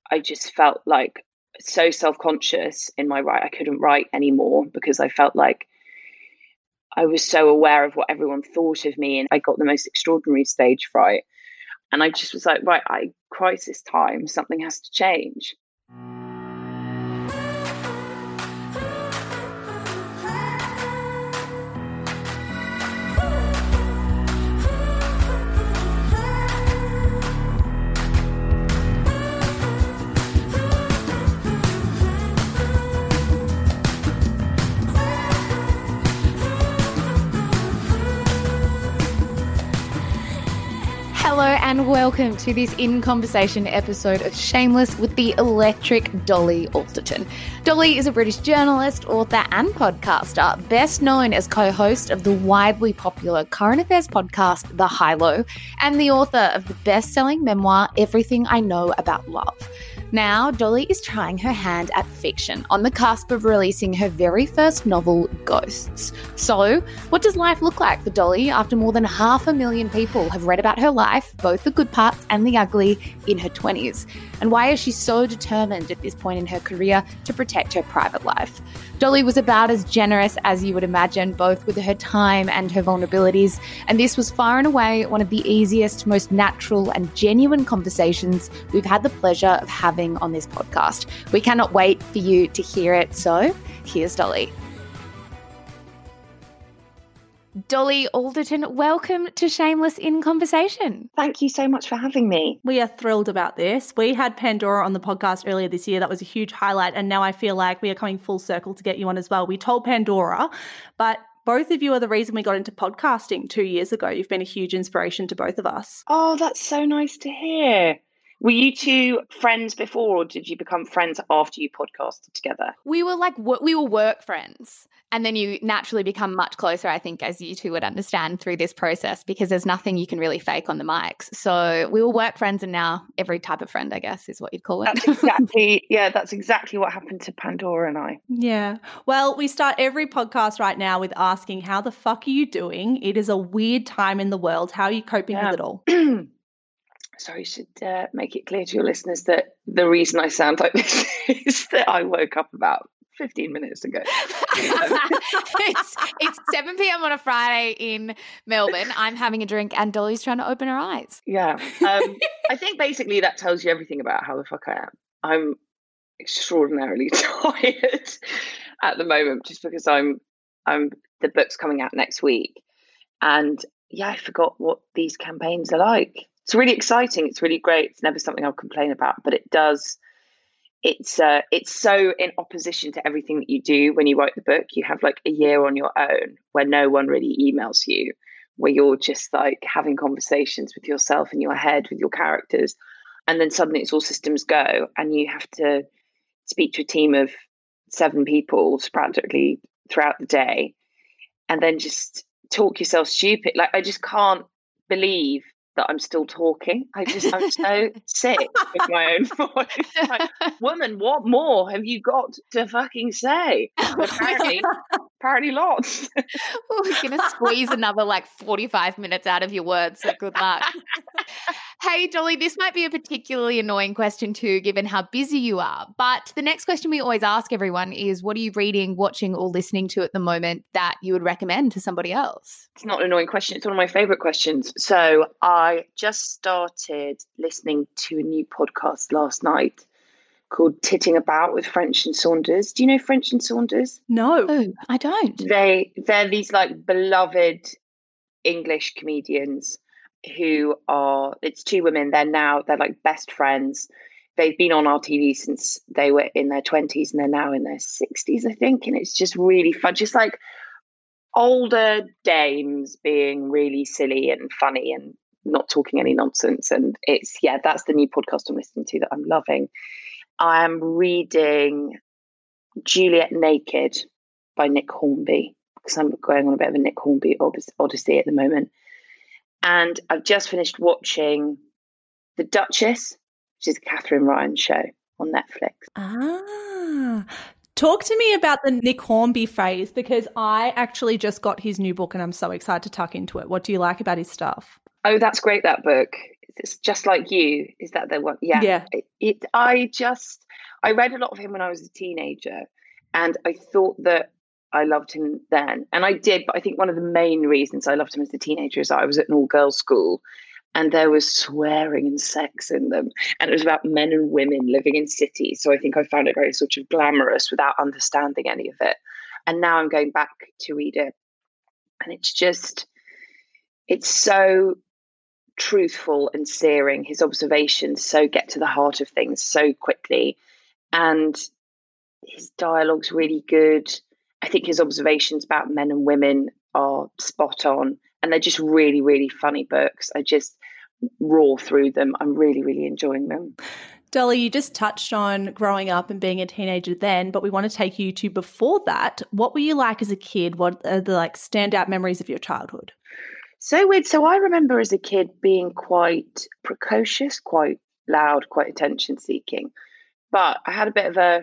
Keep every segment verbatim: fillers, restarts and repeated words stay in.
I just felt like so self-conscious in my write. I couldn't write anymore because I felt like I was so aware of what everyone thought of me, and I got the most extraordinary stage fright. And I just was like, right, I crisis time, something has to change. Hello and welcome to this In Conversation episode of Shameless with the electric Dolly Alderton. Dolly is a British journalist, author and podcaster, best known as co-host of the widely popular current affairs podcast, The High Low, and the author of the best-selling memoir, Everything I Know About Love. Now, Dolly is trying her hand at fiction, on the cusp of releasing her very first novel, Ghosts. So, what does life look like for Dolly after more than half a million people have read about her life, both the good parts and the ugly, in her twenties? And why is she so determined at this point in her career to protect her private life? Dolly was about as generous as you would imagine, both with her time and her vulnerabilities, and this was far and away one of the easiest, most natural and genuine conversations we've had the pleasure of having on this podcast. We cannot wait for you to hear it, so here's Dolly. Dolly Alderton, welcome to Shameless in Conversation. Thank you so much for having me. We are thrilled about this. We had Pandora on the podcast earlier this year. That was a huge highlight. And now I feel like we are coming full circle to get you on as well. We told Pandora, but both of you are the reason we got into podcasting two years ago. You've been a huge inspiration to both of us. Oh, that's so nice to hear. Were you two friends before, or did you become friends after you podcasted together? We were like, we were work friends. And then you naturally become much closer, I think, as you two would understand through this process, because there's nothing you can really fake on the mics. So we were work friends, and now every type of friend, I guess, is what you'd call it. That's exactly, yeah, that's exactly what happened to Pandora and I. Yeah. Well, we start every podcast right now with asking, how the fuck are you doing? It is a weird time in the world. How are you coping yeah. with it all? Sorry, I should uh, make it clear to your listeners that the reason I sound like this is that I woke up about fifteen minutes ago. it's it's seven p.m. on a Friday in Melbourne. I'm having a drink and Dolly's trying to open her eyes. Yeah. Um, I think basically that tells you everything about how the fuck I am. I'm extraordinarily tired at the moment just because I'm I'm the book's coming out next week. And yeah, I forgot what these campaigns are like. It's really exciting. It's really great. It's never something I'll complain about, but it does It's uh, it's so in opposition to everything that you do when you write the book. You have like a year on your own where no one really emails you, where you're just like having conversations with yourself in your head with your characters. And then suddenly it's all systems go and you have to speak to a team of seven people practically throughout the day and then just talk yourself stupid. Like, I just can't believe that I'm still talking. I just, I'm so sick with my own voice. Like, woman, what more have you got to fucking say? But apparently, apparently lots. Well, we're going to squeeze another like forty-five minutes out of your words, so good luck. Hey, Dolly, this might be a particularly annoying question too, given how busy you are. But the next question we always ask everyone is, what are you reading, watching or listening to at the moment that you would recommend to somebody else? It's not an annoying question. It's one of my favourite questions. So I just started listening to a new podcast last night called Titting About with French and Saunders. Do you know French and Saunders? No. Oh, I don't. They, they're these like beloved English comedians who are, it's two women. They're now, they're like best friends. They've been on our T V since they were in their twenties and they're now in their sixties, I think. And it's just really fun. Just like older dames being really silly and funny and not talking any nonsense. And it's, yeah, that's the new podcast I'm listening to that I'm loving. I'm reading Juliet Naked by Nick Hornby because I'm going on a bit of a Nick Hornby odyssey at the moment. And I've just finished watching The Duchess, which is a Catherine Ryan show on Netflix. Ah, talk to me about the Nick Hornby phase, because I actually just got his new book and I'm so excited to tuck into it. What do you like about his stuff? Oh, that's great, that book. it's just like you. Is that the one? Yeah. Yeah. It, it. I just. I read a lot of him when I was a teenager, and I thought that I loved him then, and I did. But I think one of the main reasons I loved him as a teenager is that I was at an all-girls school, and there was swearing and sex in them, and it was about men and women living in cities. So I think I found it very sort of glamorous without understanding any of it. And now I'm going back to read it, and it's just, it's so truthful and searing. His observations so get to the heart of things so quickly, and his dialogue's really good. I think his observations about men and women are spot on, and they're just really, really funny books. I just raw through them. I'm really, really enjoying them. Dolly, you just touched on growing up and being a teenager then, but we want to take you to before that. What were you like as a kid? What are the like standout memories of your childhood? So weird. So I remember as a kid being quite precocious, quite loud, quite attention seeking. But I had a bit of a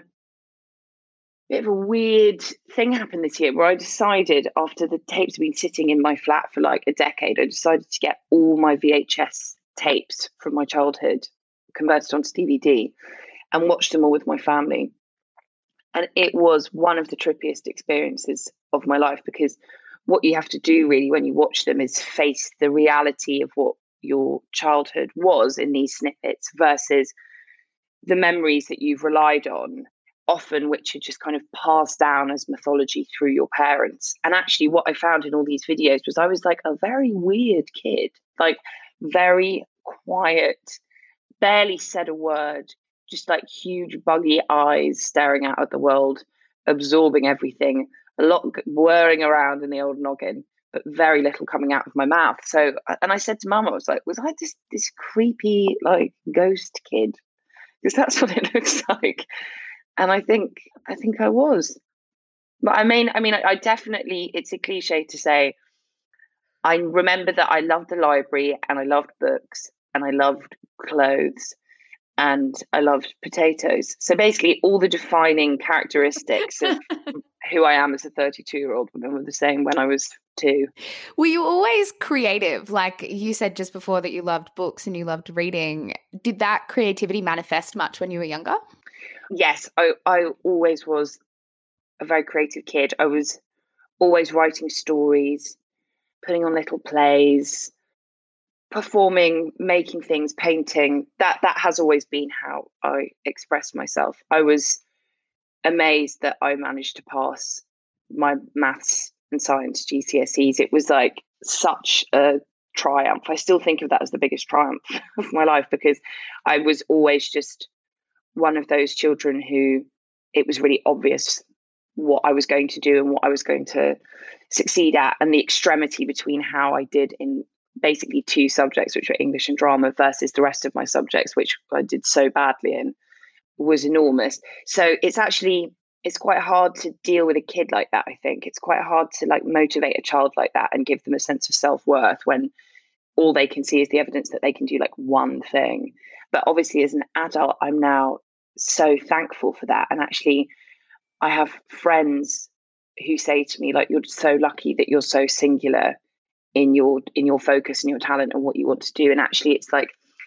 bit of a weird thing happen this year where I decided, after the tapes had been sitting in my flat for like a decade, I decided to get all my V H S tapes from my childhood, converted onto D V D, and watched them all with my family. And it was one of the trippiest experiences of my life, because what you have to do really when you watch them is face the reality of what your childhood was in these snippets versus the memories that you've relied on, often which are just kind of passed down as mythology through your parents. And actually what I found in all these videos was I was like a very weird kid, like very quiet, barely said a word, just like huge buggy eyes staring out at the world, absorbing everything, a lot whirring around in the old noggin, but very little coming out of my mouth. So, and I said to Mum, I was like, was I this this creepy like ghost kid? Because that's what it looks like. And I think I think I was. But I mean, I mean, I, I definitely, it's a cliche to say, I remember that I loved the library and I loved books and I loved clothes and I loved potatoes. So basically all the defining characteristics of who I am as a thirty-two-year-old woman were the same when I was two. Were you always creative? Like you said just before that you loved books and you loved reading. Did that creativity manifest much when you were younger? Yes, I, I always was a very creative kid. I was always writing stories, putting on little plays, performing, making things, painting. That that has always been how I express myself. I was amazed that I managed to pass my maths and science G C S Es. It was like such a triumph. I still think of that as the biggest triumph of my life, because I was always just one of those children who it was really obvious what I was going to do and what I was going to succeed at, and the extremity between how I did in basically two subjects, which were English and drama, versus the rest of my subjects, which I did so badly in, was enormous. So it's actually, it's quite hard to deal with a kid like that. I think it's quite hard to like motivate a child like that and give them a sense of self-worth when all they can see is the evidence that they can do like one thing. But obviously as an adult, I'm now so thankful for that. And actually I have friends who say to me, like, you're so lucky that you're so singular in your in your focus and your talent and what you want to do. And actually it's like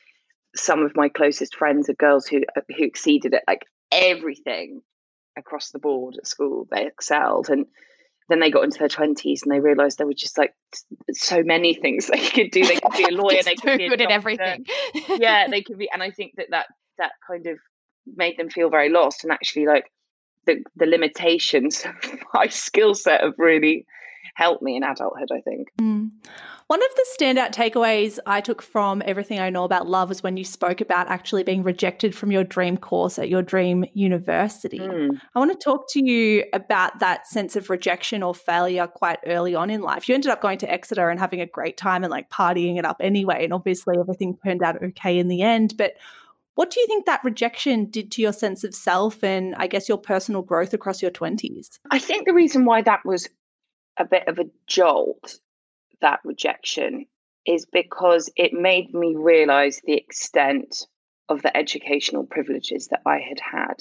some of my closest friends are girls who who exceeded at like everything across the board at school. They excelled, and then they got into their twenties and they realized there were just like so many things they could do. They could be a lawyer, they could be a good at doctor. everything. Yeah, they could be. And I think that, that that kind of made them feel very lost. And actually, like the the limitations of my skill set have really helped me in adulthood, I think. Mm. One of the standout takeaways I took from Everything I Know About Love was when you spoke about actually being rejected from your dream course at your dream university. Mm. I want to talk to you about that sense of rejection or failure quite early on in life. You ended up going to Exeter and having a great time and like partying it up anyway, and obviously everything turned out okay in the end. But what do you think that rejection did to your sense of self and I guess your personal growth across your twenties? I think the reason why that was a bit of a jolt, that rejection, is because it made me realize the extent of the educational privileges that I had had.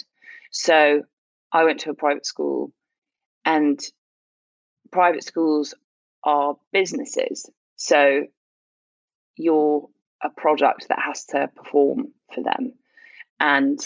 So I went to a private school, and private schools are businesses. So you're a product that has to perform for them. And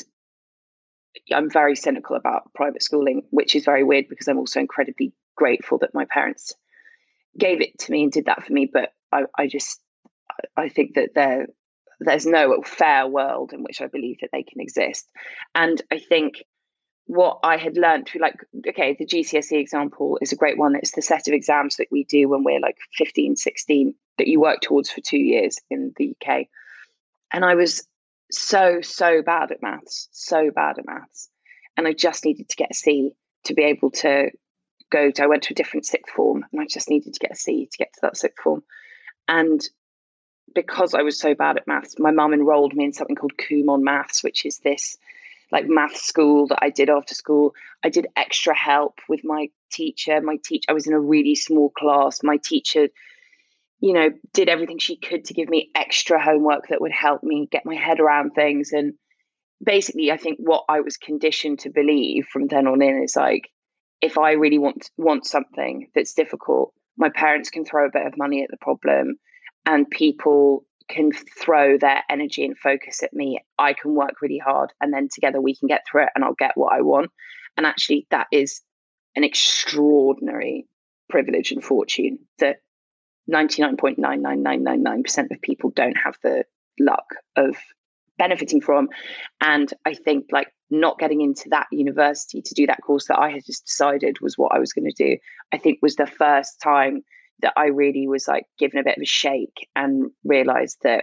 I'm very cynical about private schooling, which is very weird because I'm also incredibly grateful that my parents gave it to me and did that for me. But I, I just, I think that there, there's no fair world in which I believe that they can exist. And I think what I had learned through, like, okay, the G C S E example is a great one. It's the set of exams that we do when we're like fifteen, sixteen that you work towards for two years in the U K. And I was so, so bad at maths, so bad at maths. And I just needed to get a C to be able to go to, I went to a different sixth form and I just needed to get a C to get to that sixth form. And because I was so bad at maths, my mum enrolled me in something called Kumon Maths, which is this like math school that I did after school. I did extra help with my teacher. My teacher, I was in a really small class. My teacher, you know, did everything she could to give me extra homework that would help me get my head around things. And basically, I think what I was conditioned to believe from then on in is like, if I really want want something that's difficult, my parents can throw a bit of money at the problem and people can throw their energy and focus at me. I can work really hard and then together we can get through it and I'll get what I want. And actually that is an extraordinary privilege and fortune that ninety-nine point nine nine nine nine nine percent of people don't have the luck of benefiting from. And I think like not getting into that university to do that course that I had just decided was what I was going to do, I think was the first time that I really was like given a bit of a shake and realized that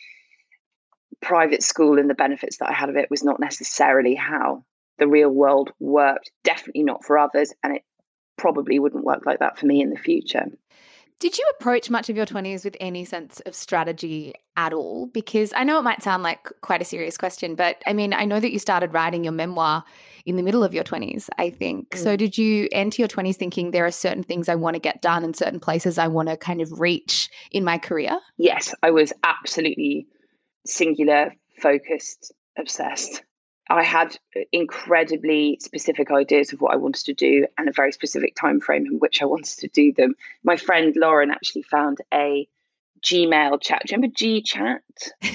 private school and the benefits that I had of it was not necessarily how the real world worked, definitely not for others. And it probably wouldn't work like that for me in the future. Did you approach much of your twenties with any sense of strategy at all? Because I know it might sound like quite a serious question, but I mean, I know that you started writing your memoir in the middle of your twenties, I think. Mm. So did you enter your twenties thinking there are certain things I want to get done and certain places I want to kind of reach in my career? Yes, I was absolutely singular, focused, obsessed. I had incredibly specific ideas of what I wanted to do and a very specific time frame in which I wanted to do them. My friend Lauren actually found a Gmail chat. Do you remember G Chat?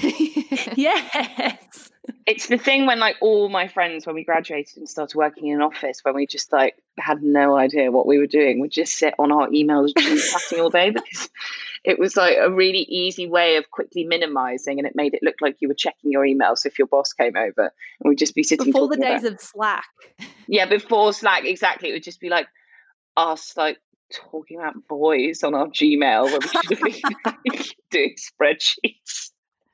Yes. It's the thing when like all my friends, when we graduated and started working in an office, when we just like had no idea what we were doing, we'd just sit on our emails chatting all day because it was like a really easy way of quickly minimizing and it made it look like you were checking your emails if your boss came over and we'd just be sitting before the days about, of Slack. Yeah, before Slack, exactly. It would just be like us like talking about boys on our Gmail where we should have been doing spreadsheets.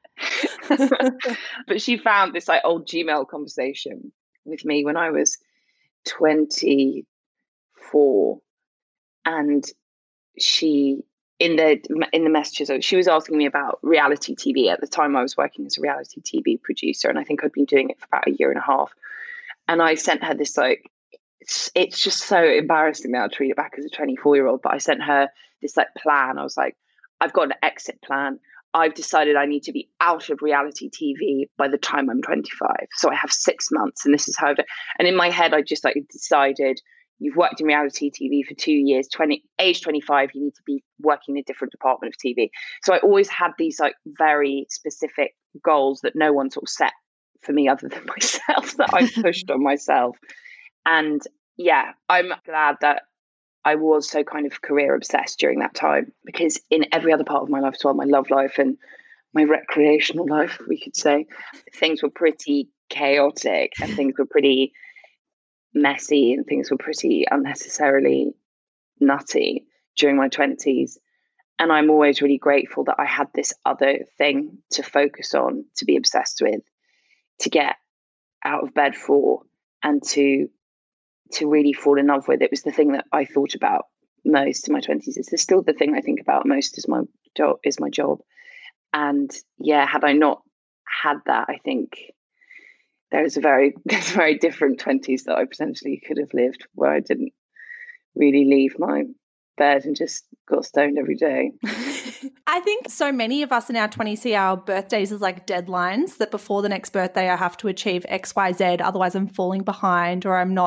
But she found this like old Gmail conversation with me when I was twenty-four, and she in the in the messages she was asking me about reality T V. At the time I was working as a reality T V producer and I think I'd been doing it for about a year and a half, and I sent her this like it's, it's just so embarrassing now to read it back as a twenty-four year old, but I sent her this like plan. I was like, I've got an exit plan. I've decided I need to be out of reality T V by the time I'm twenty-five. So I have six months and this is how I've done. And in my head, I just like decided you've worked in reality T V for two years, twenty, age twenty-five, you need to be working in a different department of T V. So I always had these like very specific goals that no one sort of set for me other than myself that I pushed on myself. And yeah, I'm glad that I was so kind of career obsessed during that time, because in every other part of my life as well, my love life and my recreational life, we could say, things were pretty chaotic and things were pretty messy and things were pretty unnecessarily nutty during my twenties. And I'm always really grateful that I had this other thing to focus on, to be obsessed with, to get out of bed for, and to to really fall in love with. It was the thing that I thought about most in my twenties. It's still the thing I think about most is my job is my job. And yeah, had I not had that, I think there's a very there's a very different twenties that I potentially could have lived, where I didn't really leave my bed and just got stoned every day. I think so many of us in our twenties see our birthdays as like deadlines, that before the next birthday I have to achieve X, Y, Z, otherwise I'm falling behind or I'm not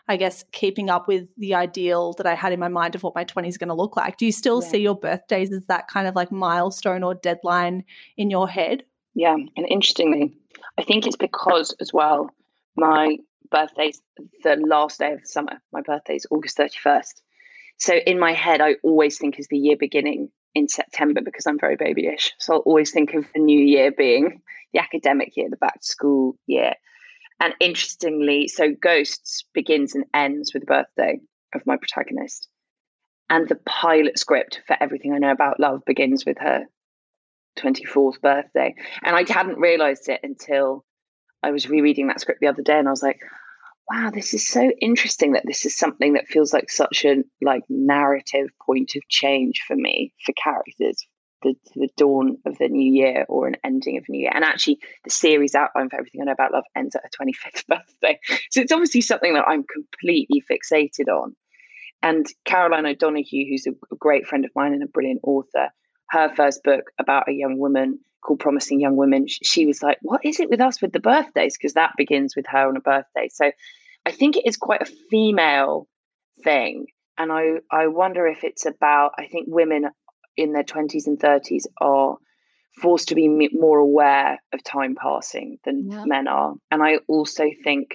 I guess, keeping up with the ideal that I had in my mind of what my twenties are going to look like. Do you still Yeah. see your birthdays as that kind of like milestone or deadline in your head? Yeah. And interestingly, I think it's because as well, my birthday's the last day of the summer. My birthday's August thirty-first. So in my head, I always think is the year beginning in September because I'm very babyish. So I'll always think of the new year being the academic year, the back to school year. And interestingly, so Ghosts begins and ends with the birthday of my protagonist. And the pilot script for Everything I Know About Love begins with her twenty-fourth birthday. And I hadn't realized it until I was rereading that script the other day. And I was like, wow, this is so interesting that this is something that feels like such a like narrative point of change for me, for characters, the, the dawn of the new year or an ending of a new year. And actually the series outline for Everything I Know About Love ends at her twenty-fifth birthday. So it's obviously something that I'm completely fixated on. And Caroline O'Donoghue, who's a great friend of mine and a brilliant author, her first book about a young woman called Promising Young Women, she was like, what is it with us with the birthdays? Because that begins with her on a birthday. So I think it is quite a female thing. And I, I wonder if it's about, I think women in their twenties and thirties are forced to be more aware of time passing than Yeah. men are. And I also think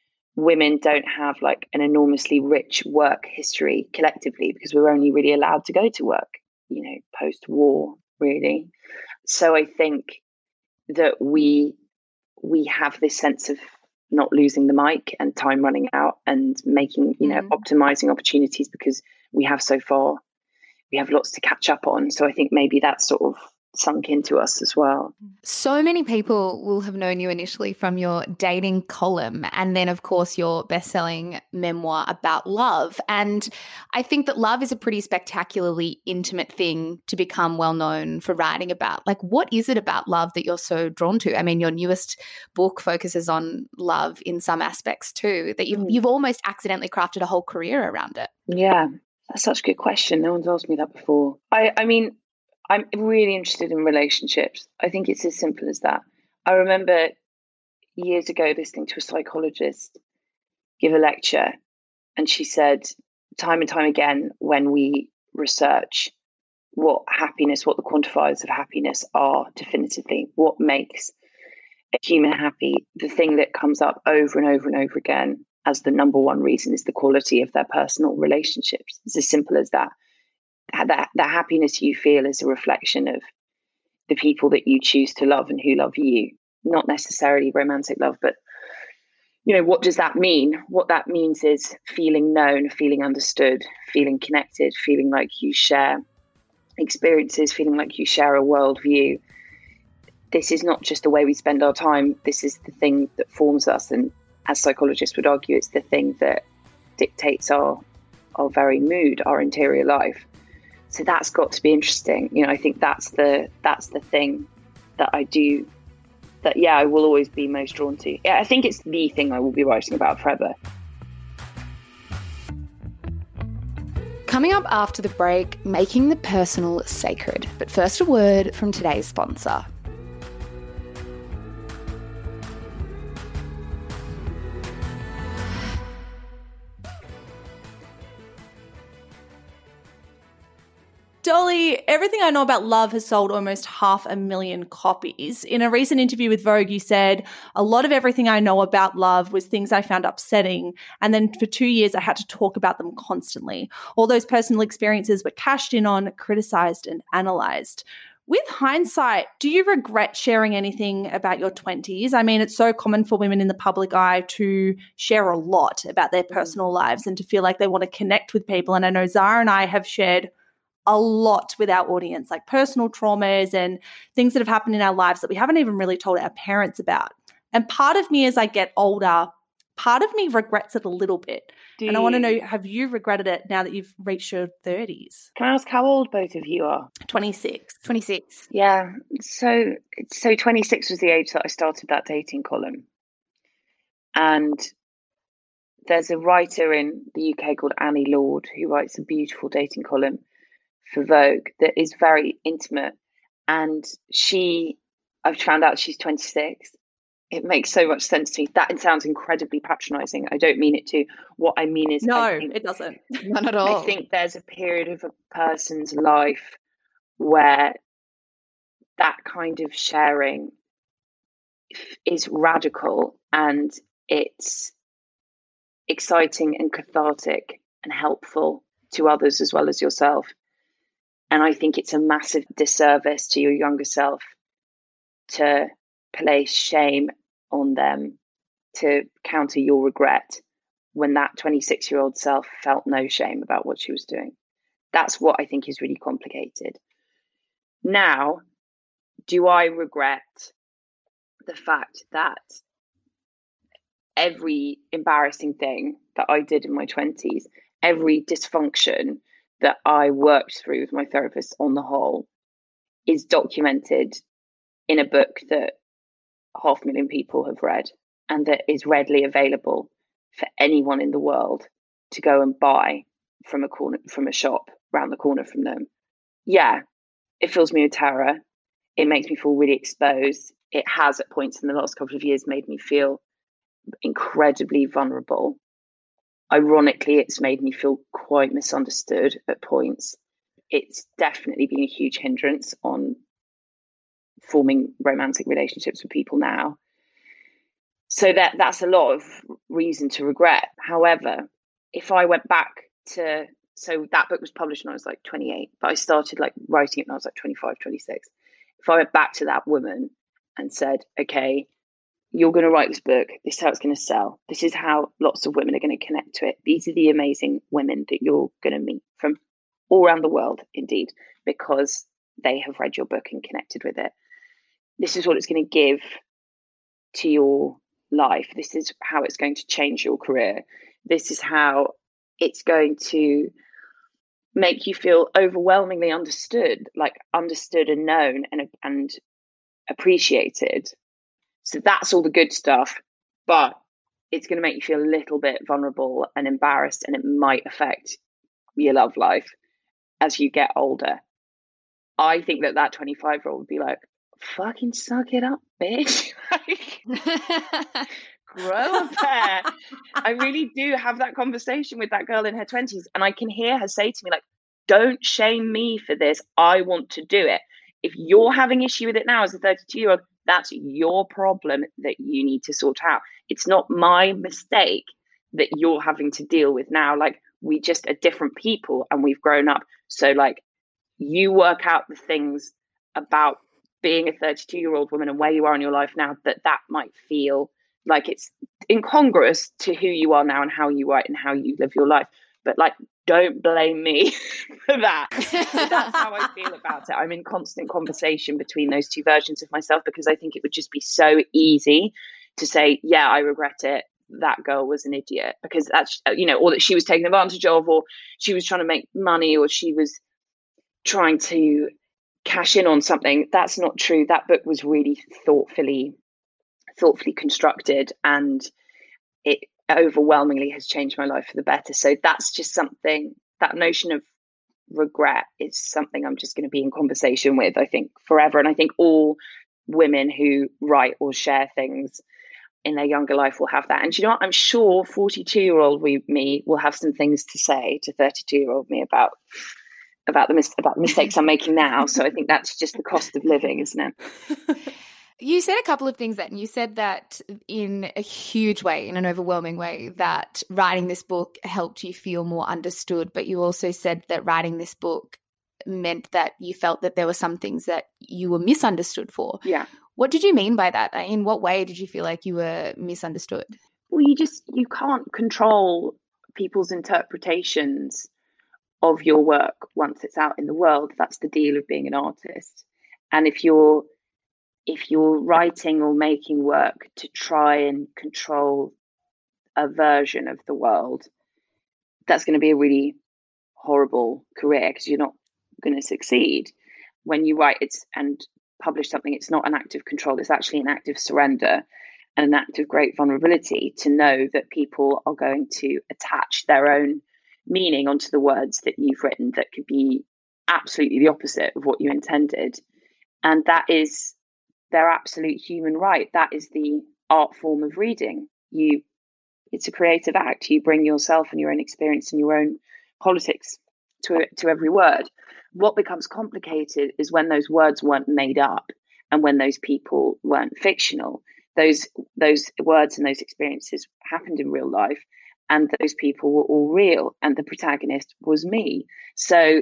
women don't have like an enormously rich work history collectively because we're only really allowed to go to work, you know, post-war, really. So I think that we we have this sense of not losing the mic and time running out and making, you know, Mm. optimizing opportunities because we have so far, we have lots to catch up on. So I think maybe that's sort of sunk into us as well. So many people will have known you initially from your dating column and then, of course, your best-selling memoir about love. And I think that love is a pretty spectacularly intimate thing to become well-known for writing about. Like, what is it about love that you're so drawn to? I mean, your newest book focuses on love in some aspects too, that you've, Mm. you've almost accidentally crafted a whole career around it. Yeah, that's such a good question. No one's asked me that before. I, I mean, I'm really interested in relationships. I think it's as simple as that. I remember years ago listening to a psychologist give a lecture, and she said time and time again, when we research what happiness, what the quantifiers of happiness are definitively, what makes a human happy, the thing that comes up over and over and over again as the number one reason is the quality of their personal relationships. It's as simple as that. That, that happiness you feel is a reflection of the people that you choose to love and who love you, not necessarily romantic love, but, you know, what does that mean? What that means is feeling known, feeling understood, feeling connected, feeling like you share experiences, feeling like you share a worldview. This is not just the way we spend our time. This is the thing that forms us. And as psychologists would argue, it's the thing that dictates our, our very mood, our interior life. So that's got to be interesting. You know, I think that's the that's the thing that I do, that, yeah, I will always be most drawn to. Yeah, I think it's the thing I will be writing about forever. Coming up after the break, making the personal sacred. But first, a word from today's sponsor. Dolly, Everything I Know About Love has sold almost half a million copies. In a recent interview with Vogue, you said, a lot of everything I know about love was things I found upsetting. And then for two years, I had to talk about them constantly. All those personal experiences were cashed in on, criticized and analyzed. With hindsight, do you regret sharing anything about your twenties? I mean, it's so common for women in the public eye to share a lot about their personal lives and to feel like they want to connect with people. And I know Zara and I have shared a lot with our audience, like personal traumas and things that have happened in our lives that we haven't even really told our parents about. And part of me, as I get older, part of me regrets it a little bit. Do and I want to you? know, have you regretted it now that you've reached your thirties? Can I ask how old both of you are? twenty-six. twenty-six. Yeah, so so twenty-six was the age that I started that dating column. And there's a writer in the U K called Annie Lord who writes a beautiful dating column for Vogue that is very intimate. And she, I've found out she's twenty-six. It makes so much sense to me. That sounds incredibly patronizing. I don't mean it to. What I mean is, no, I think, it doesn't. Not at all. I think there's a period of a person's life where that kind of sharing is radical and it's exciting and cathartic and helpful to others as well as yourself. And I think it's a massive disservice to your younger self to place shame on them, to counter your regret when that twenty-six year old self felt no shame about what she was doing. That's what I think is really complicated. Now, do I regret the fact that every embarrassing thing that I did in my twenties, every dysfunction that I worked through with my therapist on the whole, is documented in a book that half a million people have read and that is readily available for anyone in the world to go and buy from a corner, from a shop around the corner from them? Yeah, it fills me with terror. It makes me feel really exposed. It has at points in the last couple of years made me feel incredibly vulnerable. Ironically, it's made me feel quite misunderstood at points. It's definitely been a huge hindrance on forming romantic relationships with people now. So that that's a lot of reason to regret. However, if I went back to, so that book was published when I was like twenty-eight, but I started like writing it when I was like twenty-five, twenty-six. If I went back to that woman and said, okay, you're going to write this book, this is how it's going to sell, this is how lots of women are going to connect to it, these are the amazing women that you're going to meet from all around the world, indeed, because they have read your book and connected with it. This is what it's going to give to your life. This is how it's going to change your career. This is how it's going to make you feel overwhelmingly understood, like understood and known and and appreciated. So that's all the good stuff, but it's going to make you feel a little bit vulnerable and embarrassed, and it might affect your love life as you get older. I think that that twenty-five year old would be like, fucking suck it up, bitch. Like, grow a pair. I really do have that conversation with that girl in her twenties, and I can hear her say to me, like, don't shame me for this. I want to do it. If you're having issue with it now as a thirty-two year old, that's your problem that you need to sort out. It's not my mistake that you're having to deal with now. Like, we just are different people and we've grown up. So like, you work out the things about being a thirty-two year old woman and where you are in your life now that that might feel like it's incongruous to who you are now and how you write and how you live your life. But like, don't blame me for that. So that's how I feel about it. I'm in constant conversation between those two versions of myself, because I think it would just be so easy to say, yeah, I regret it. That girl was an idiot, because that's, you know, or that she was taken advantage of, or she was trying to make money, or she was trying to cash in on something. That's not true. That book was really thoughtfully, thoughtfully constructed, and it overwhelmingly has changed my life for the better. So that's just something, that notion of regret is something I'm just going to be in conversation with, I think, forever. And I think all women who write or share things in their younger life will have that. And you know what? I'm sure forty-two year old me will have some things to say to thirty-two year old me about about the mis- about the mistakes I'm making now. So I think that's just the cost of living, isn't it? You said a couple of things then. You said that in a huge way, in an overwhelming way, that writing this book helped you feel more understood. But you also said that writing this book meant that you felt that there were some things that you were misunderstood for. Yeah. What did you mean by that? In what way did you feel like you were misunderstood? Well, you just, you can't control people's interpretations of your work once it's out in the world. That's the deal of being an artist. And if you're if you're writing or making work to try and control a version of the world, that's going to be a really horrible career, because you're not going to succeed. When you write it's and publish something, it's not an act of control, it's actually an act of surrender and an act of great vulnerability, to know that people are going to attach their own meaning onto the words that you've written that could be absolutely the opposite of what you intended. And that is their absolute human right. That is the art form of reading. You, it's a creative act. You bring yourself and your own experience and your own politics to to every word. What becomes complicated is when those words weren't made up and when those people weren't fictional. Those those words and those experiences happened in real life, and those people were all real, and the protagonist was me. So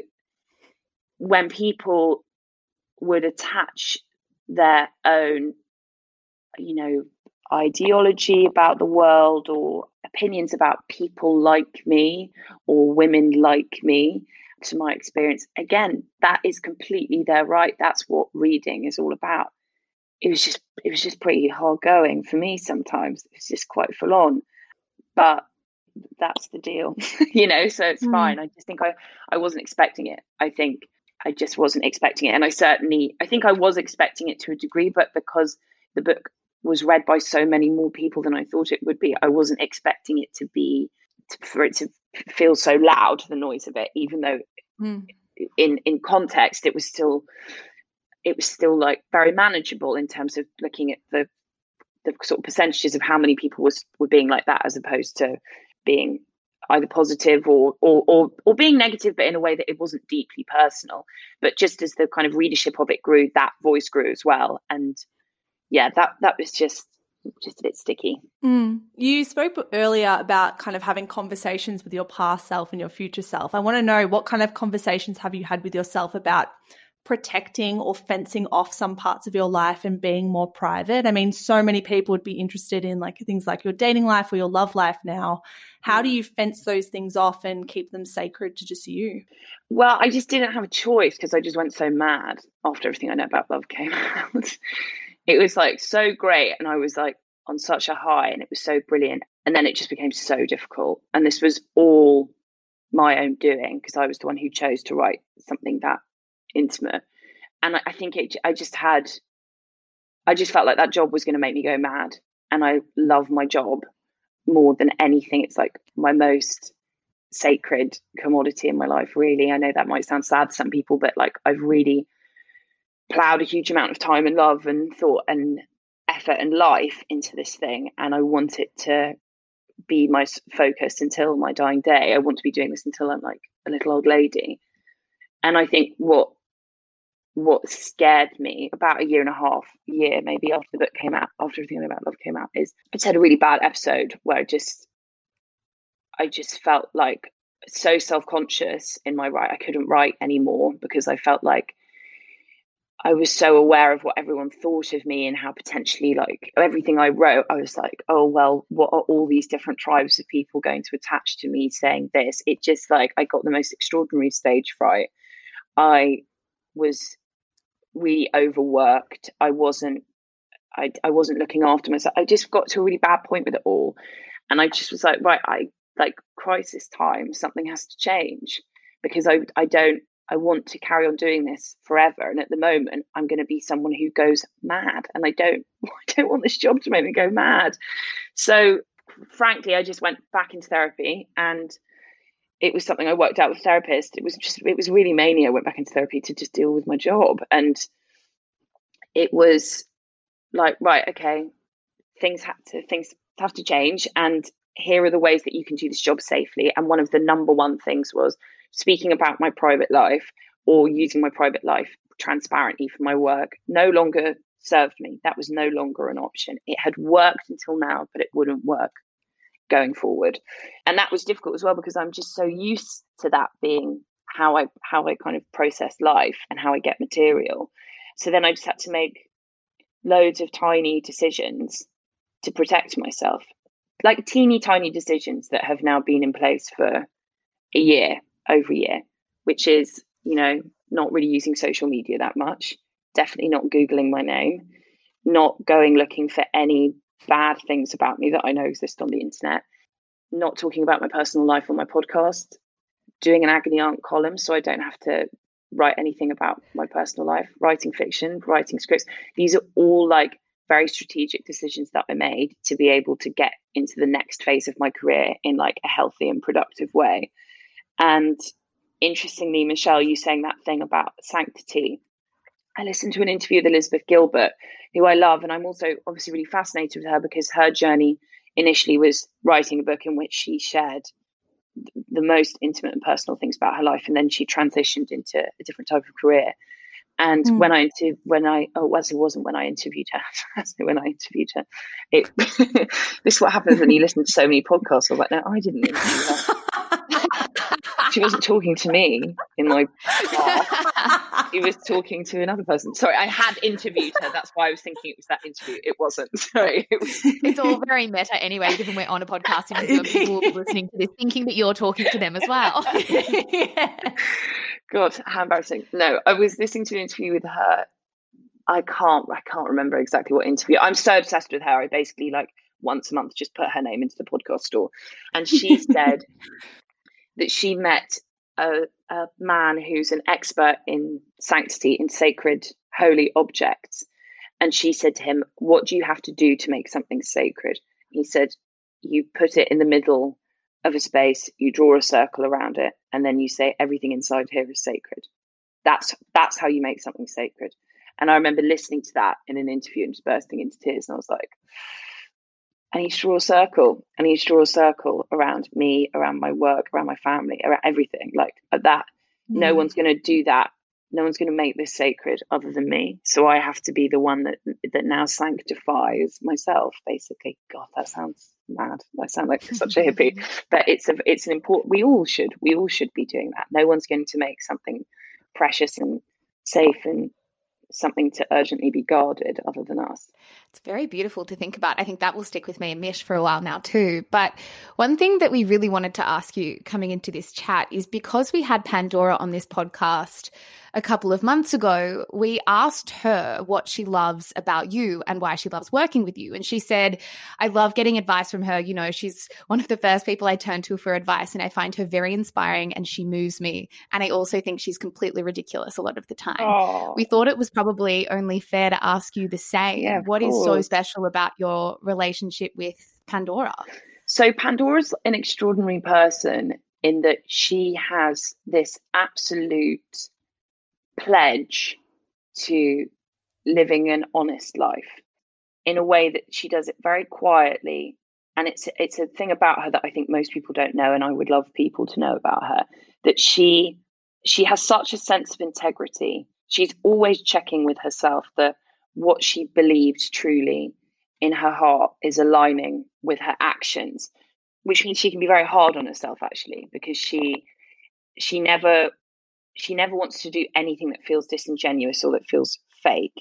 when people would attach their own, you know, ideology about the world or opinions about people like me or women like me to my experience, again, that is completely their right. That's what reading is all about. It was just it was just pretty hard going for me sometimes. It's just quite full on. But that's the deal, you know, so it's mm. fine. I just think I, I wasn't expecting it. I think I just wasn't expecting it. And I certainly, I think I was expecting it to a degree, but because the book was read by so many more people than I thought it would be, I wasn't expecting it to be, to, for it to feel so loud, the noise of it, even though mm. in, in context, it was still, it was still like very manageable in terms of looking at the, the sort of percentages of how many people was were being like that, as opposed to being either positive or, or or or being negative, but in a way that it wasn't deeply personal. But just as the kind of readership of it grew, that voice grew as well. And yeah, that that was just just a bit sticky. Mm. You spoke earlier about kind of having conversations with your past self and your future self. I want to know, what kind of conversations have you had with yourself about protecting or fencing off some parts of your life and being more private? I mean, so many people would be interested in like things like your dating life or your love life now. How do you fence those things off and keep them sacred to just you? Well, I just didn't have a choice because I just went so mad after everything I know about love came out. It was like so great and I was like on such a high and it was so brilliant. And then it just became so difficult. And this was all my own doing because I was the one who chose to write something that intimate. And I, I think it, I just had, I just felt like that job was going to make me go mad. And I love my job more than anything. It's like my most sacred commodity in my life, really. I know that might sound sad to some people, but like I've really plowed a huge amount of time and love and thought and effort and life into this thing. And I want it to be my focus until my dying day. I want to be doing this until I'm like a little old lady. And I think what what scared me about a year and a half, year maybe after the book came out, after everything about love came out, is I just had a really bad episode where I just I just felt like so self-conscious in my write. I couldn't write anymore because I felt like I was so aware of what everyone thought of me and how potentially like everything I wrote, I was like, oh, well, what are all these different tribes of people going to attach to me saying this? It just like, I got the most extraordinary stage fright. I was really overworked. I wasn't, I, I wasn't looking after myself. I just got to a really bad point with it all. And I just was like, right, I like crisis time, something has to change because I, I don't, I want to carry on doing this forever. And at the moment, I'm going to be someone who goes mad. And I don't, I don't want this job to make me go mad. So frankly, I just went back into therapy and it was something I worked out with a therapist. It was just, it was really mania. I went back into therapy to just deal with my job. And it was like, right, okay, things have to, things have to change. And here are the ways that you can do this job safely. And one of the number one things was speaking about my private life or using my private life transparently for my work no longer served me. That was no longer an option. It had worked until now, but it wouldn't work going forward. And that was difficult as well because I'm just so used to that being how I how I kind of process life and how I get material. So then I just had to make loads of tiny decisions to protect myself, like teeny tiny decisions that have now been in place for a year, over a year, which is, you know, not really using social media that much, definitely not Googling my name, not going looking for any bad things about me that I know exist on the internet, not talking about my personal life on my podcast, doing an agony aunt column so I don't have to write anything about my personal life, writing fiction, writing scripts. These are all like very strategic decisions that I made to be able to get into the next phase of my career in like a healthy and productive way. And interestingly, Michelle, you saying that thing about sanctity, I listened to an interview with Elizabeth Gilbert, who I love, and I'm also obviously really fascinated with her because her journey initially was writing a book in which she shared the most intimate and personal things about her life, and then she transitioned into a different type of career. And mm. when I inter- when I oh well, it wasn't when I interviewed her. when I interviewed her, it this is what happens when you listen to so many podcasts. I was like, no, I didn't interview her. She wasn't talking to me in my car. She was talking to another person. Sorry, I had interviewed her. That's why I was thinking it was that interview. It wasn't. Sorry. It was... It's all very meta anyway, given we're on a podcast and people will be listening to this thinking that you're talking to them as well. Yeah. God, how embarrassing. No, I was listening to an interview with her. I can't I can't remember exactly what interview. I'm so obsessed with her. I basically like once a month just put her name into the podcast store. And she said that she met a, a man who's an expert in sanctity, in sacred, holy objects. And she said to him, what do you have to do to make something sacred? He said, you put it in the middle of a space, you draw a circle around it, and then you say, everything inside here is sacred. That's that's how you make something sacred. And I remember listening to that in an interview and just bursting into tears. And I was like, I need to draw a circle. I need to draw a circle around me, around my work, around my family, around everything. Like that, mm. no one's going to do that. No one's going to make this sacred other than me. So I have to be the one that that now sanctifies myself, basically. God, that sounds mad. I sound like such a hippie. But it's a, it's an important, we all should, we all should be doing that. No one's going to make something precious and safe and something to urgently be guarded other than us. It's very beautiful to think about. I think that will stick with me and Mish for a while now too. But one thing that we really wanted to ask you coming into this chat is because we had Pandora on this podcast a couple of months ago, we asked her what she loves about you and why she loves working with you. And she said, I love getting advice from her. You know, she's one of the first people I turn to for advice, and I find her very inspiring and she moves me. And I also think she's completely ridiculous a lot of the time. Oh. We thought it was probably only fair to ask you the same. Yeah, what is so special about your relationship with Pandora? So Pandora's an extraordinary person in that she has this absolute pledge to living an honest life in a way that she does it very quietly. And it's it's a thing about her that I think most people don't know, and I would love people to know about her, that she she has such a sense of integrity. She's always checking with herself that what she believes truly in her heart is aligning with her actions, which means she can be very hard on herself actually, because she she never she never wants to do anything that feels disingenuous or that feels fake.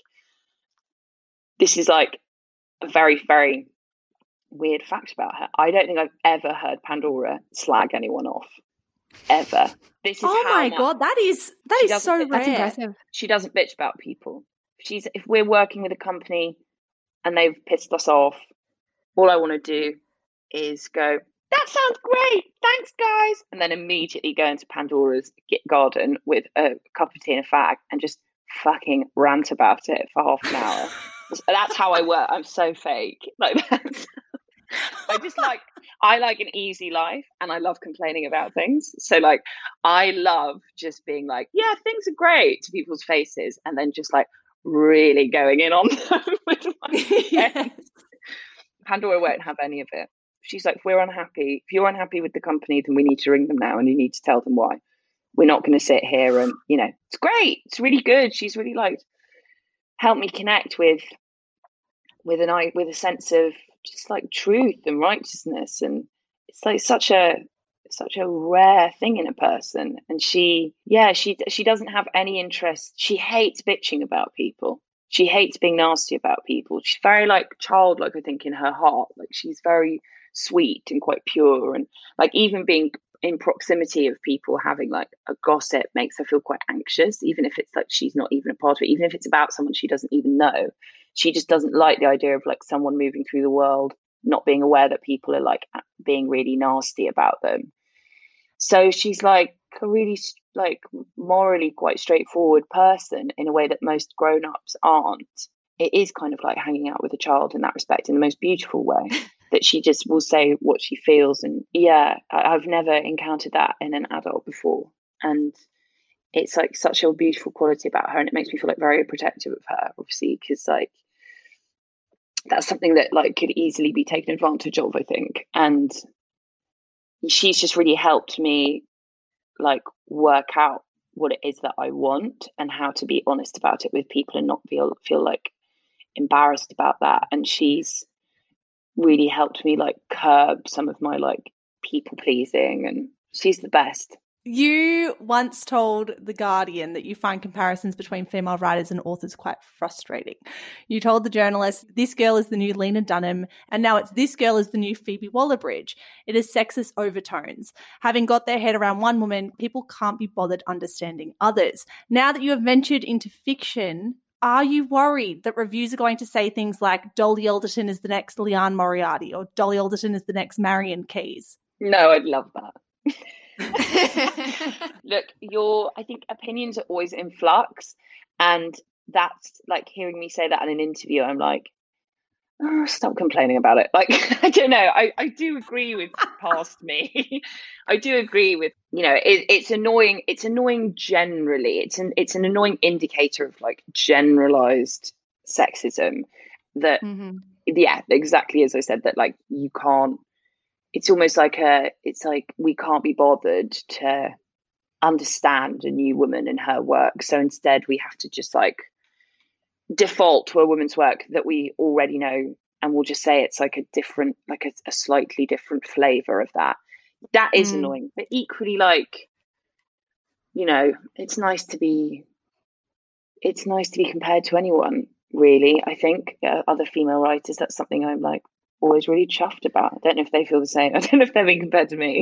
This is like a very, very weird fact about her. I don't think I've ever heard Pandora slag anyone off. Ever. This is oh how my much god, that is that is so rare. That's impressive. She doesn't bitch about people. She's if we're working with a company and they've pissed us off, all I want to do is go, that sounds great, thanks guys, and then immediately go into Pandora's garden with a cup of tea and a fag and just fucking rant about it for half an hour. That's how I work. I'm so fake. Like that's I just like I like an easy life and I love complaining about things. So like I love just being like, yeah, things are great to people's faces and then just like really going in on them with my friends. Pandora won't have any of it. She's like, if we're unhappy, if you're unhappy with the company, then we need to ring them now and you need to tell them why. We're not going to sit here and, you know, it's great. It's really good. She's really like helped me connect with with an eye with a sense of just like truth and righteousness. And it's like such a such a rare thing in a person. And she, yeah, she she doesn't have any interest. She hates bitching about people. She hates being nasty about people. She's very like childlike, I think, in her heart. Like she's very sweet and quite pure. And like even being in proximity of people having like a gossip makes her feel quite anxious, even if it's like she's not even a part of it, even if it's about someone she doesn't even know. She just doesn't like the idea of like someone moving through the world, not being aware that people are like being really nasty about them. So she's like a really like morally quite straightforward person in a way that most grown-ups aren't. It is kind of like hanging out with a child in that respect, in the most beautiful way, that she just will say what she feels. And yeah, I've never encountered that in an adult before. And it's like such a beautiful quality about her, and it makes me feel like very protective of her, obviously, because like that's something that like could easily be taken advantage of, I think. And she's just really helped me like work out what it is that I want and how to be honest about it with people and not feel feel like embarrassed about that. And she's really helped me like curb some of my like people pleasing, and she's the best. You once told The Guardian that you find comparisons between female writers and authors quite frustrating. You told the journalist, this girl is the new Lena Dunham, and now it's this girl is the new Phoebe Waller-Bridge. It is sexist overtones. Having got their head around one woman, people can't be bothered understanding others. Now that you have ventured into fiction, are you worried that reviews are going to say things like Dolly Alderton is the next Liane Moriarty or Dolly Alderton is the next Marion Keyes? No, I'd love that. Look, your I think opinions are always in flux, and that's like hearing me say that in an interview, I'm like, oh, stop complaining about it. Like, I don't know, I, I do agree with past me. I do agree with, you know, it, it's annoying it's annoying generally. It's an it's an annoying indicator of like generalized sexism that mm-hmm. yeah, exactly as I said, that like you can't it's almost like a, it's like we can't be bothered to understand a new woman and her work. So instead we have to just like default to a woman's work that we already know. And we'll just say it's like a different, like a, a slightly different flavor of that. That is mm. annoying, but equally like, you know, it's nice to be, it's nice to be compared to anyone really. I think uh, other female writers, that's something I'm like, always really chuffed about. I don't know if they feel the same. I don't know if they're being compared to me,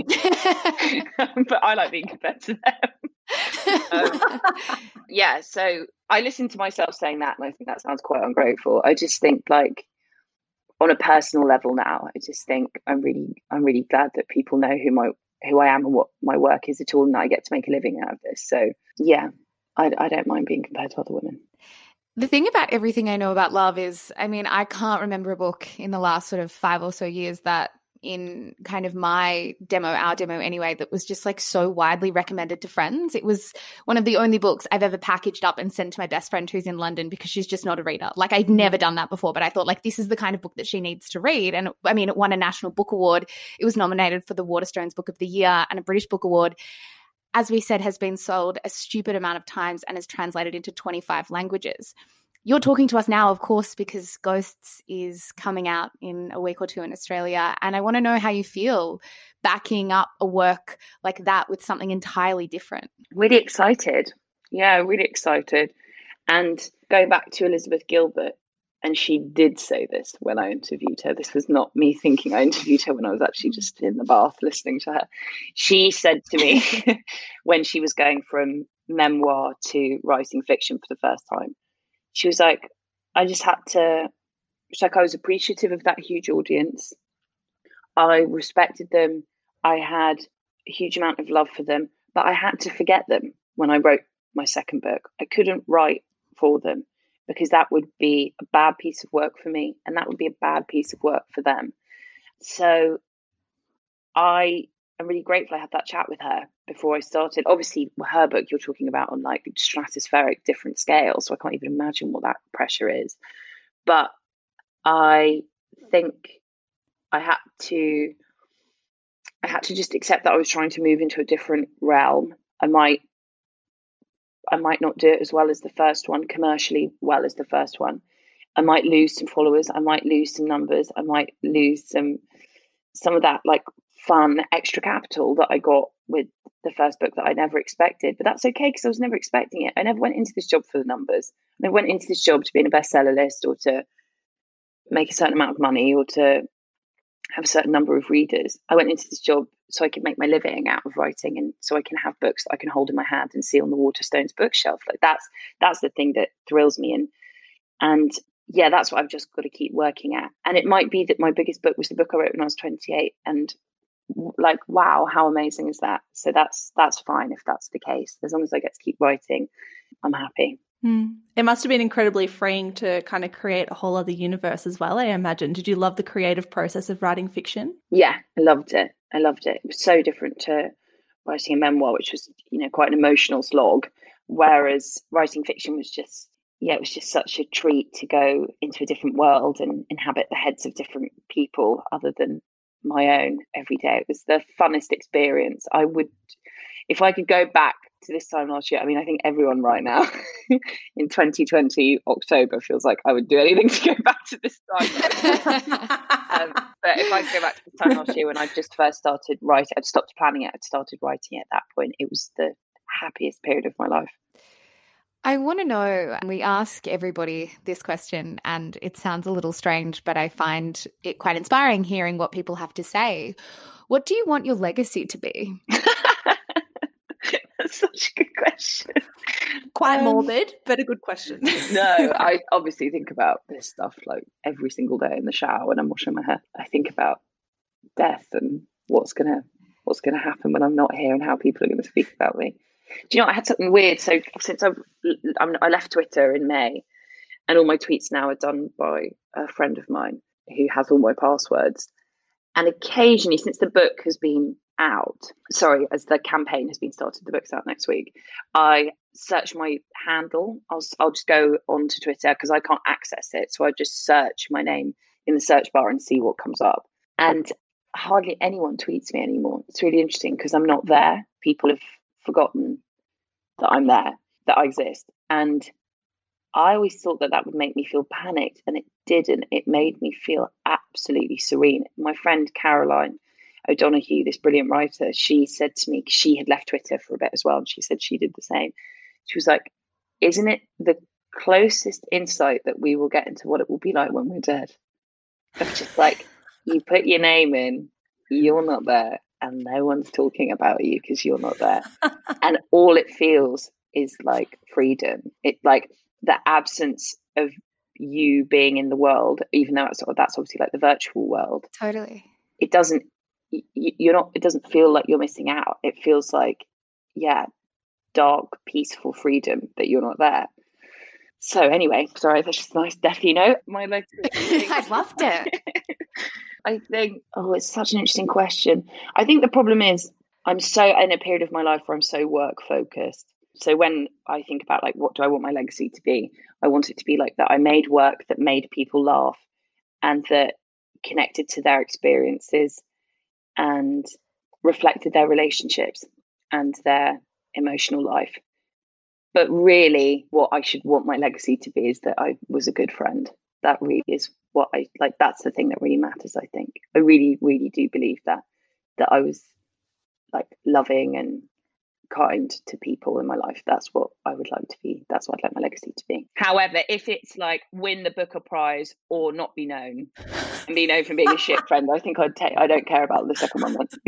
but I like being compared to them. um, yeah, so I listen to myself saying that, and I think that sounds quite ungrateful. I just think, like, on a personal level now, I just think I'm really, I'm really glad that people know who my, who I am and what my work is at all, and I get to make a living out of this. So yeah, I, I don't mind being compared to other women. The thing about Everything I Know About Love is, I mean, I can't remember a book in the last sort of five or so years that in kind of my demo, our demo anyway, that was just like so widely recommended to friends. It was one of the only books I've ever packaged up and sent to my best friend who's in London because she's just not a reader. Like I'd never done that before, but I thought like this is the kind of book that she needs to read. And I mean, it won a National Book Award. It was nominated for the Waterstones Book of the Year and a British Book Award. As we said, has been sold a stupid amount of times and is translated into twenty-five languages. You're talking to us now, of course, because Ghosts is coming out in a week or two in Australia. And I want to know how you feel backing up a work like that with something entirely different. Really excited. Yeah, really excited. And going back to Elizabeth Gilbert, and she did say this when I interviewed her. This was not me thinking I interviewed her when I was actually just in the bath listening to her. She said to me when she was going from memoir to writing fiction for the first time, she was like, I just had to, it's like I was appreciative of that huge audience. I respected them. I had a huge amount of love for them, but I had to forget them when I wrote my second book. I couldn't write for them because that would be a bad piece of work for me, and that would be a bad piece of work for them. So I am really grateful I had that chat with her before I started. Obviously, her book you're talking about on like stratospheric different scales, so I can't even imagine what that pressure is. But I think I had to I had to just accept that I was trying to move into a different realm. I might I might not do it as well as the first one, commercially well as the first one. I might lose some followers. I might lose some numbers. I might lose some some of that like fun extra capital that I got with the first book that I never expected. But that's okay because I was never expecting it. I never went into this job for the numbers. I went into this job to be in a bestseller list or to make a certain amount of money or to have a certain number of readers. I went into this job so I could make my living out of writing, and so I can have books that I can hold in my hand and see on the Waterstones bookshelf. Like that's that's the thing that thrills me. And and yeah, that's what I've just got to keep working at. And it might be that my biggest book was the book I wrote when I was twenty-eight, and like, wow, how amazing is that? So that's that's fine if that's the case. As long as I get to keep writing, I'm happy. Mm. It must have been incredibly freeing to kind of create a whole other universe as well, I imagine. Did you love the creative process of writing fiction? Yeah, I loved it. I loved it. It was so different to writing a memoir, which was, you know, quite an emotional slog. Whereas writing fiction was just, yeah, it was just such a treat to go into a different world and inhabit the heads of different people other than my own every day. It was the funnest experience. I would, if I could go back to this time last year, I mean, I think everyone right now in twenty twenty October feels like I would do anything to go back to this time. um, but if I could go back to this time last year when I just first started writing, I'd stopped planning it, I'd started writing it at that point. It was the happiest period of my life. I want to know, we ask everybody this question and it sounds a little strange, but I find it quite inspiring hearing what people have to say. What do you want your legacy to be? That's such a good question. Quite um, morbid, but a good question. No, I obviously think about this stuff like every single day in the shower when I'm washing my hair. I think about death and what's gonna what's gonna happen when I'm not here and how people are going to speak about me. Do you know, I had something weird. So since I've, I'm, I left Twitter in May, and all my tweets now are done by a friend of mine who has all my passwords. And occasionally, since the book has been out, sorry, as the campaign has been started, the book's out next week, I search my handle. I'll, I'll just go onto Twitter because I can't access it. So I just search my name in the search bar and see what comes up. And hardly anyone tweets me anymore. It's really interesting because I'm not there. People have forgotten that I'm there, that I exist. And I always thought that that would make me feel panicked, and it didn't. It made me feel absolutely serene. My friend Caroline O'Donoghue, this brilliant writer, she said to me, she had left Twitter for a bit as well, and she said she did the same. She was like, isn't it the closest insight that we will get into what it will be like when we're dead? It's just like, you put your name in, you're not there, and no one's talking about you because you're not there. And all it feels is like freedom. It like the absence of you being in the world, even though it's, that's obviously like the virtual world. Totally. It doesn't, you're not, it doesn't feel like you're missing out. It feels like, yeah, dark, peaceful freedom that you're not there. So anyway, sorry, that's just a nice deathy note. My legs. I loved it. I think, oh, it's such an interesting question. I think the problem is I'm so in a period of my life where I'm so work focused. So when I think about like, what do I want my legacy to be? I want it to be like that I made work that made people laugh and that connected to their experiences and reflected their relationships and their emotional life. But really what I should want my legacy to be is that I was a good friend. That really is what I like. That's the thing that really matters, I think. I really, really do believe that, that I was like loving and kind to people in my life. That's what I would like to be. That's what I'd like my legacy to be. However, if it's like win the Booker Prize or not be known and be known for being a shit friend, I think I'd take, I don't care about the second one then.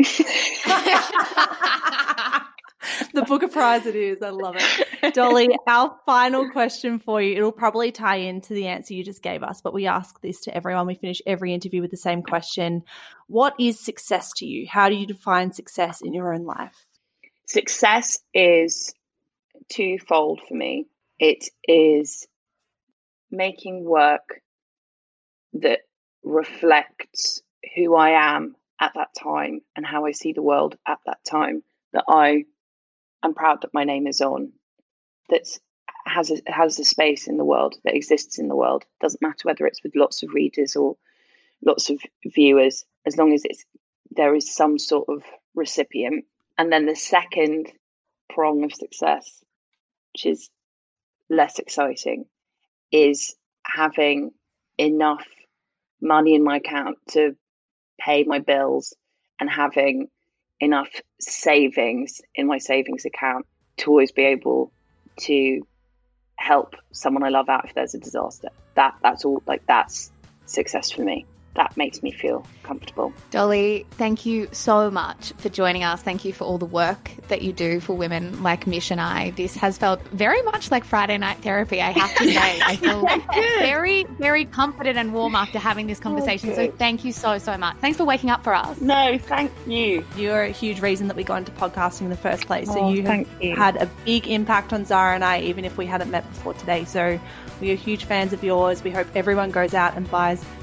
The Booker Prize it is. I love it. Dolly, our final question for you, it'll probably tie into the answer you just gave us, but we ask this to everyone. We finish every interview with the same question. What is success to you? How do you define success in your own life? Success is twofold for me. It is making work that reflects who I am at that time and how I see the world at that time, that I am proud that my name is on, that has a, has a space in the world, that exists in the world. Doesn't matter whether it's with lots of readers or lots of viewers, as long as it's there is some sort of recipient. And then the second prong of success, which is less exciting, is having enough money in my account to pay my bills and having enough savings in my savings account to always be able to help someone I love out if there's a disaster. That that's all, like that's success for me. That makes me feel comfortable. Dolly, thank you so much for joining us. Thank you for all the work that you do for women like Mish and I. This has felt very much like Friday night therapy, I have to say. I feel very, very comforted and warm after having this conversation. Oh, so thank you so, so much. Thanks for waking up for us. No, thank you. You're a huge reason that we got into podcasting in the first place. So oh, you have you. had a big impact on Zara and I, even if we hadn't met before today. So we are huge fans of yours. We hope everyone goes out and buys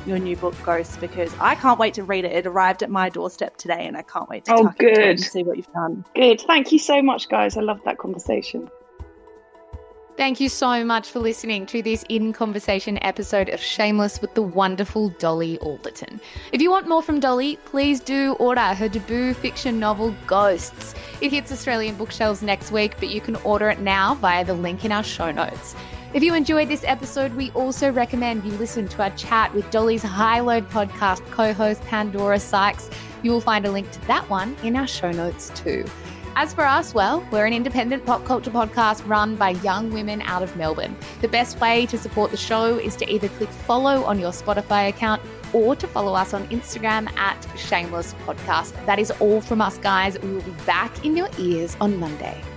your new book, Ghosts, because I can't wait to read it. It arrived at my doorstep today and I can't wait to oh, tuck good. into it and see what you've done. Good. Thank you so much, guys. I loved that conversation. Thank you so much for listening to this In Conversation episode of Shameless with the wonderful Dolly Alderton. If you want more from Dolly, please do order her debut fiction novel, Ghosts. It hits Australian bookshelves next week, but you can order it now via the link in our show notes. If you enjoyed this episode, we also recommend you listen to our chat with Dolly's High Load podcast co-host Pandora Sykes. You will find a link to that one in our show notes too. As for us, well, we're an independent pop culture podcast run by young women out of Melbourne. The best way to support the show is to either click follow on your Spotify account or to follow us on Instagram at Shameless Podcast. That is all from us, guys. We will be back in your ears on Monday.